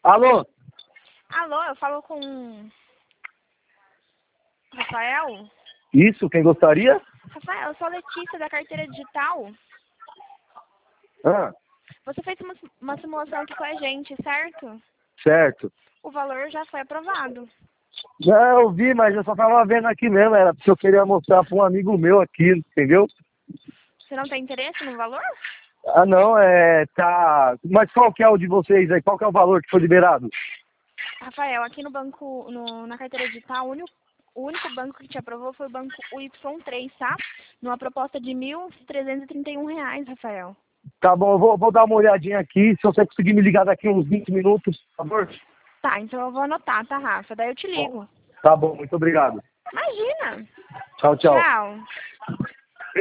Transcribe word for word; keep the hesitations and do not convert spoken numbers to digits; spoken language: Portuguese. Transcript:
Alô? Alô, eu falo com Rafael? Isso, quem gostaria? Rafael, eu sou a Letícia da carteira digital. Ah, Você fez uma, uma simulação aqui com a gente, certo? certo. O valor já foi aprovado. Não, eu vi, mas eu só tava vendo aqui mesmo, era porque eu queria mostrar para um amigo meu aqui, entendeu? Você não tem interesse no valor? Ah, não, é, tá... Mas qual que é o de vocês aí? Qual que é o valor que foi liberado? Rafael, aqui no banco, no, na carteira digital, o único, o único banco que te aprovou foi o banco U Y três, tá? Numa proposta de mil trezentos e trinta e um reais, Rafael. Tá bom, eu vou, vou dar uma olhadinha aqui, se você conseguir me ligar daqui uns vinte minutos, por favor. Tá, então eu vou anotar, tá, Rafa? Daí eu te ligo. Tá bom, muito obrigado. Imagina! Tchau, tchau. Tchau.